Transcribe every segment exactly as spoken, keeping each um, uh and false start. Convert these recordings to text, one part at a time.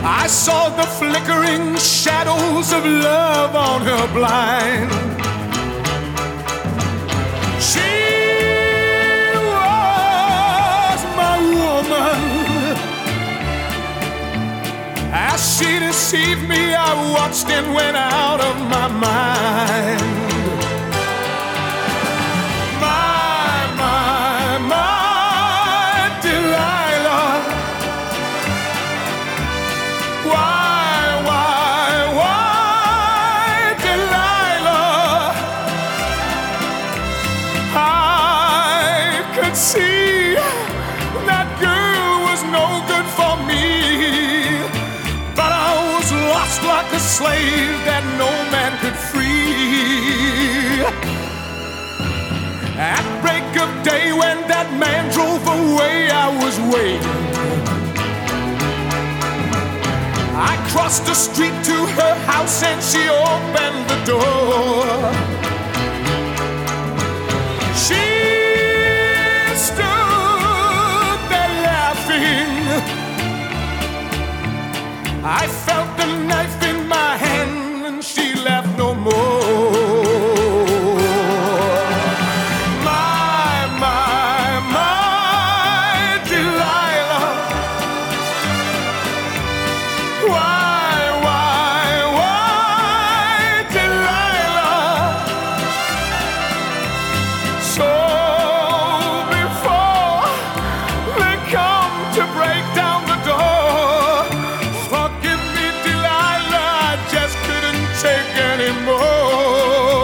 I saw the flickering shadows of love on her blind. She was my woman. As she deceived me, I watched and went out of my mind. See, that girl was no good for me, but I was lost like a slave that no man could free. At break of day when that man drove away, I was waiting. I crossed the street to her house and she opened the door. She I felt the knife in my hand and she laughed no more. My, my, my Delilah. Why, why, why Delilah? So before they come to break down the door, take anymore.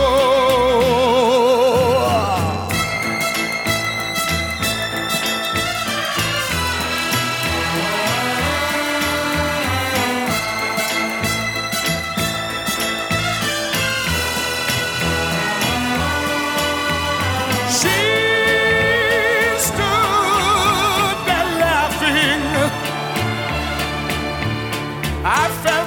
She stood there laughing. I felt